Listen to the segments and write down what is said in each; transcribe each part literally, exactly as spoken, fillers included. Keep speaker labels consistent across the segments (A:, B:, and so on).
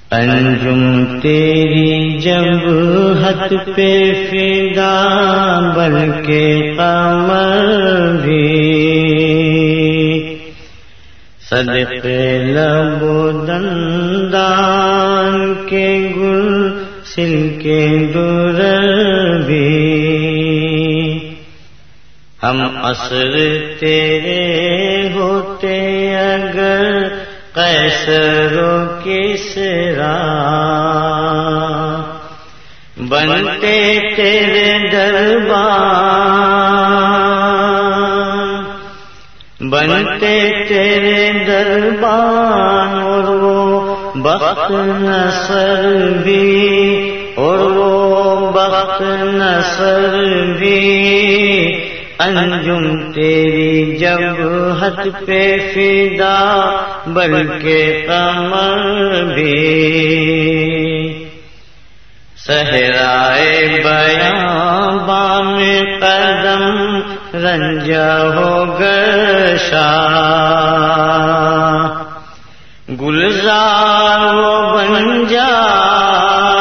A: انجم تیری جب ہاتھ پہ فدا بلکہ قمر بھی صدقے لب و دندان کے گل سل کے در بھی ہم عصر تیرے ہوتے اگر قیصر و کسریٰ بنتے تیرے دربان بنتے تیرے دربان اور وہ بخت نصر بھی اور وہ بخت نصر بھی انجم تیری جب ہاتھ پہ فدا بلکہ قمر بھی صحرائے بیان بام قدم رنجا ہو گشا گلزار وہ بن جائے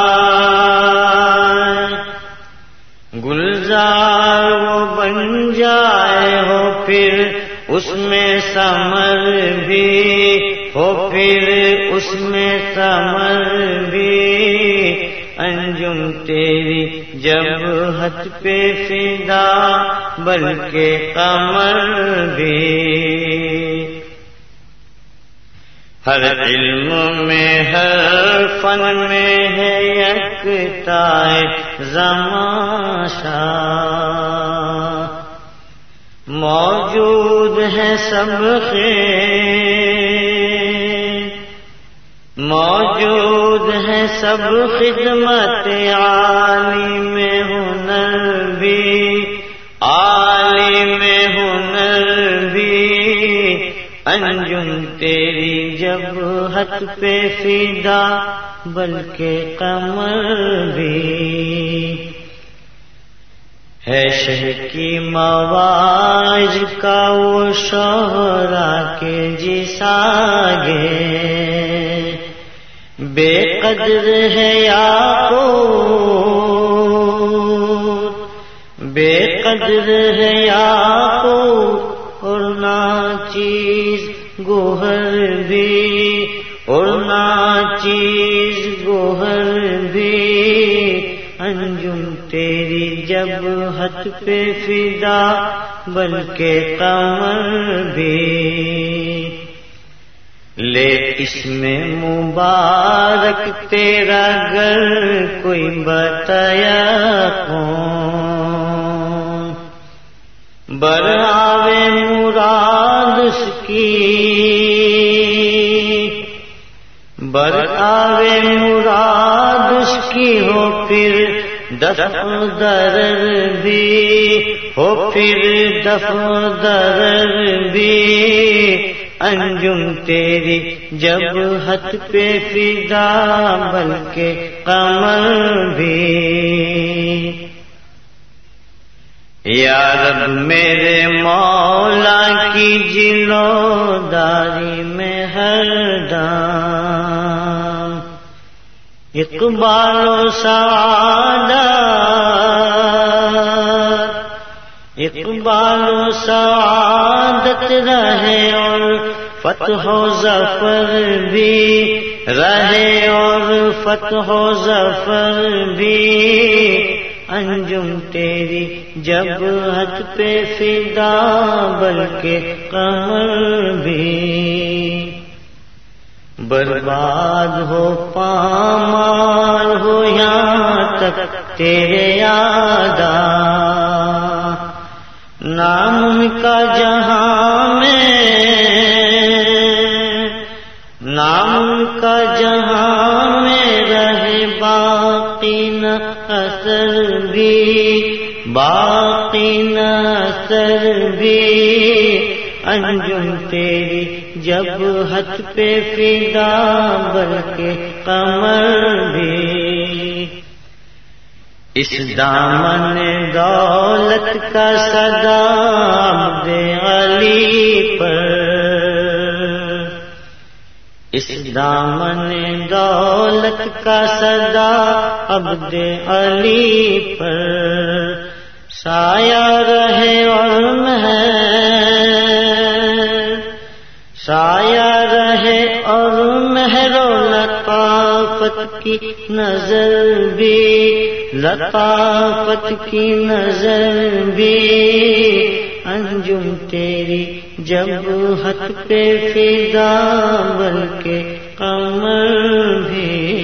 A: گلزار وہ بن جائے ہو پھر اس میں ثمر بھی ہو پھر اس میں ثمر بھی انجم تیری جب ہاتھ پہ فدا بلکہ قمر بھی ہر علم میں ہر فن میں ہے یکتائے زمانشاہ موجود ہے سب خیر موجود ہے سب خدمت عالم ہنر بھی عالم ہنر بھی انجم تیری جب ہاتھ پہ فدا بلکہ قمر بھی ہے شہ کی مواج کا وہ شہرا کے جس آگے بے قدر ہے یاقوت بے قدر ہے یاقوت اور ناچیز گوہر بھی اور ناچیز گوہر بھی انجم تیری جب ہاتھ پہ فدا بلکہ قمر بھی لے اس میں مبارک تیرا گر کوئی بتایا کون برآوے مراد اس کی برآوے مراد اس کی ہو پھر دفع درر بھی ہو پھر دفع درر بھی انجم تیری جب ہاتھ پہ فدا بلکہ قمر بھی یا رب میرے مولا کی جلو داری میں ہر دم اقبال و سعادت اقبال و سعادت رہے اور فتح و ظفر بھی رہے اور فتح و ظفر بھی انجم تیری جب ہاتھ پہ فدا بلکہ قمر بھی برباد ہو پامال ہو یہاں تک تیرے یادا نام کا جہاں میں نام کا جہاں میں رہے باقی نہ اثر بھی باقی نہ اثر بھی انجم تیری جب ہاتھ پہ فدا بلکہ قمر بھی اس دامن دولت کا صدا عبد علی پر اس دامن دولت دولت کا صدا عبد علی پر سایہ رہے اور مہر، سایہ رہے اور مہر و لطافت کی نظر بھی، لطافت کی نظر بھی، انجم تیری جب ہاتھ پہ فدا بلکہ قمر بھی